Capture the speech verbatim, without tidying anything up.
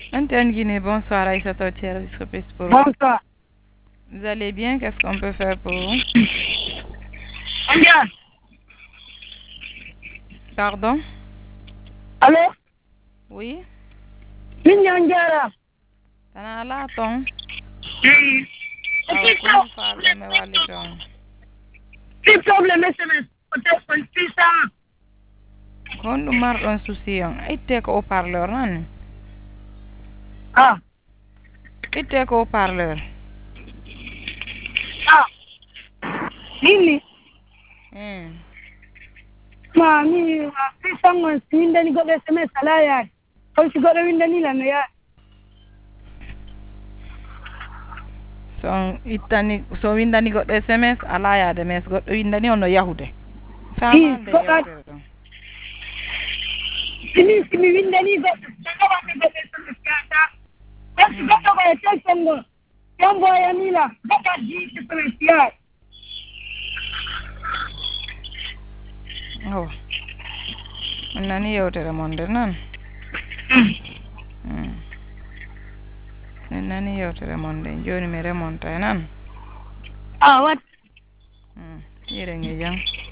Antenne Guinée, bonsoir Aïssatou Thierry Service pour vous. Bonsoir. Vous allez bien? Qu'est-ce qu'on peut faire pour vous? Andiane. Pardon? Allô? Oui? Min ñaan jaaraam. Tana ala ton? eyi Awa kunu farɗo mi wallito on. si probléme S M S o téléphone six cent Ko honɗum marɗon souci on. Itte ko haut-parleur nani? ah Itte ko haut-parleur. ah nini Hmm. ma mi six cent on si windani goɗɗo S M S ala yaade on si goɗɗo windanila no yaade So on ittani so windani goɗɗo S M S ala yaade mais so goɗɗo windani on no yahude. i Famande goɗɗo yewtere ɗon. simi simi windani goɗɗo so ɗoɓanmi goɗɗo S M S yata par ce que goɗɗo koye téléphone ngo yamboyanila goɗɗo ji S M S yaade Oh. On nani yewtere mon nde nan? Hmm. Min nani yewtere mon nde joni mi remonta e nan. ah wat Hmm. Hiire nge jam.